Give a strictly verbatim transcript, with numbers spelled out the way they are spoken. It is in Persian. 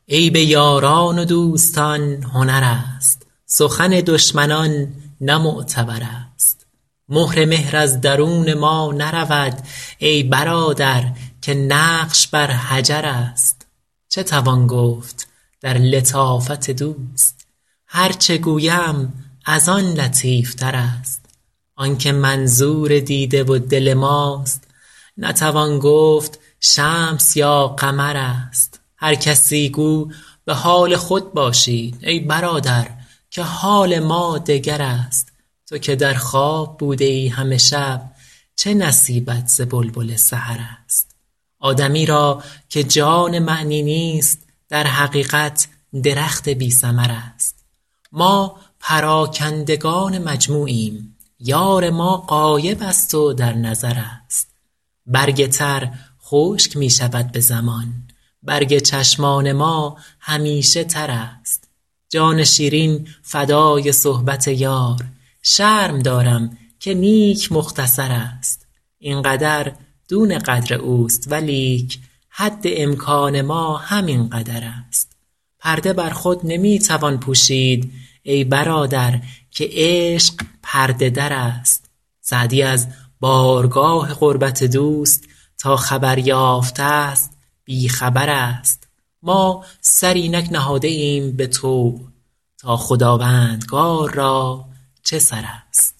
عیب یاران و دوستان هنر است، سخن دشمنان نه معتبر است. مهر مهر از درون ما نرود ای برادر که نقش بر حجر است. چه توان گفت در لطافت دوست؟ هر چه گویم از آن لطیف تر است. آن که منظور دیده و دل ماست، نتوان گفت شمس یا قمر است. هر کسی گو به حال خود باشید ای برادر که حال ما دگر است. تو که در خواب بوده ای همه شب، چه نصیبت ز بلبل سحر است؟ آدمی را که جان معنی نیست، در حقیقت درخت بی ثمر است. ما پراکندگان مجموعیم، یار ما غایب است و در نظر است. برگ تر خشک می شود به زمان، برگ چشمان ما همیشه تر است. جان شیرین فدای صحبت یار، شرم دارم که نیک مختصر است. این قدر دون قدر اوست ولیک، حد امکان ما همین قدر است. پرده بر خود نمی توان پوشید ای برادر که عشق پرده در است. سعدی از بارگاه قربت دوست تا خبر یافته است بی خبر است. ما سر اینک نهاده ایم به طوع، تا خداوندگار را چه سر است؟